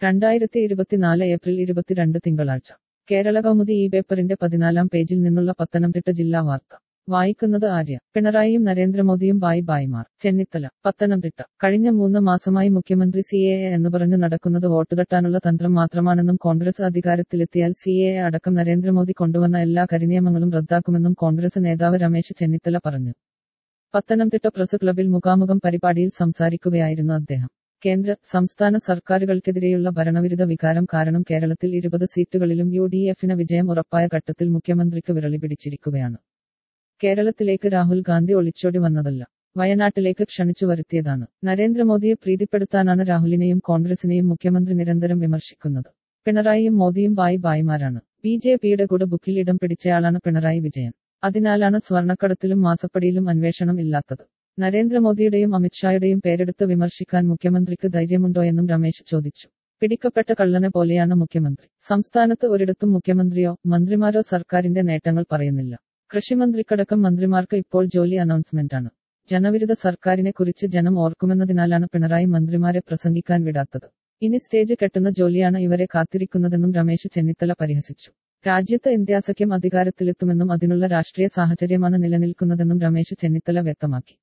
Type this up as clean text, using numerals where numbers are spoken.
2024 April 22 തിങ്കളാഴ്ച കേരള കൗമുദി ഈ പേപ്പറിന്റെ 14-ാം പേജിൽ നിന്നുള്ള പത്തനംതിട്ട ജില്ലാ വാർത്ത വായിക്കുന്നത് ആര്യ. പിണറായിയും നരേന്ദ്രമോദിയും ബായിമാർ. ചെന്നിത്തല. പത്തനംതിട്ട. കഴിഞ്ഞ 3 മാസമായി മുഖ്യമന്ത്രി CAA എന്ന് പറഞ്ഞു നടക്കുന്നത് വോട്ടുതട്ടാനുള്ള തന്ത്രം മാത്രമാണെന്നും കോൺഗ്രസ് അധികാരത്തിലെത്തിയാൽ CAA അടക്കം നരേന്ദ്രമോദി കൊണ്ടുവന്ന എല്ലാ കരിനിയമങ്ങളും റദ്ദാക്കുമെന്നും കോൺഗ്രസ് നേതാവ് രമേശ് ചെന്നിത്തല പറഞ്ഞു. പത്തനംതിട്ട പ്രസ് ക്ലബിൽ മുഖാമുഖം പരിപാടിയിൽ സംസാരിക്കുകയായിരുന്നു അദ്ദേഹം. കേന്ദ്ര, സംസ്ഥാന സർക്കാരുകൾക്കെതിരെയുള്ള ഭരണവിരുദ്ധ വികാരം കാരണം കേരളത്തിൽ 20 സീറ്റുകളിലും UDF-ന് വിജയം ഉറപ്പായ ഘട്ടത്തിൽ മുഖ്യമന്ത്രിക്ക് വിരളി പിടിച്ചിരിക്കുകയാണ്. കേരളത്തിലേക്ക് രാഹുൽ ഗാന്ധി ഒളിച്ചോടി വന്നതല്ല, വയനാട്ടിലേക്ക് ക്ഷണിച്ചു വരുത്തിയതാണ്. നരേന്ദ്രമോദിയെ പ്രീതിപ്പെടുത്താനാണ് രാഹുലിനെയും കോൺഗ്രസിനെയും മുഖ്യമന്ത്രി നിരന്തരം വിമർശിക്കുന്നത്. പിണറായിയും മോദിയും ബായിമാരാണ്. BJP-യുടെ കൂടെ ബുക്കിൽ ഇടം പിടിച്ചയാളാണ് പിണറായി വിജയൻ. അതിനാലാണ് സ്വർണ്ണക്കടത്തിലും മാസപ്പടിയിലും അന്വേഷണം ഇല്ലാത്തത്. നരേന്ദ്രമോദിയുടെയും അമിത്ഷായുടെയും പേരെടുത്ത് വിമർശിക്കാൻ മുഖ്യമന്ത്രിക്ക് ധൈര്യമുണ്ടോയെന്നും രമേശ് ചോദിച്ചു. പിടിക്കപ്പെട്ട കള്ളനെ പോലെയാണ് മുഖ്യമന്ത്രി. സംസ്ഥാനത്ത് ഒരിടത്തും മുഖ്യമന്ത്രിയോ മന്ത്രിമാരോ സർക്കാരിന്റെ നേട്ടങ്ങൾ പറയുന്നില്ല. കൃഷിമന്ത്രിക്കടക്കം മന്ത്രിമാർക്ക് ഇപ്പോൾ ജോലി അനൗൺസ്മെന്റാണ്. ജനവിരുദ്ധ സർക്കാരിനെ കുറിച്ച് ജനം ഓർക്കുമെന്നതിനാലാണ് പിണറായി മന്ത്രിമാരെ പ്രസംഗിക്കാൻ വിടാത്തത്. ഇനി സ്റ്റേജ് കെട്ടുന്ന ജോലിയാണ് ഇവരെ കാത്തിരിക്കുന്നതെന്നും രമേശ് ചെന്നിത്തല പരിഹസിച്ചു. രാജ്യത്ത് ഇന്ത്യാസഖ്യം അധികാരത്തിലെത്തുമെന്നും അതിനുള്ള രാഷ്ട്രീയ സാഹചര്യമാണ് നിലനിൽക്കുന്നതെന്നും രമേശ് ചെന്നിത്തല വ്യക്തമാക്കി.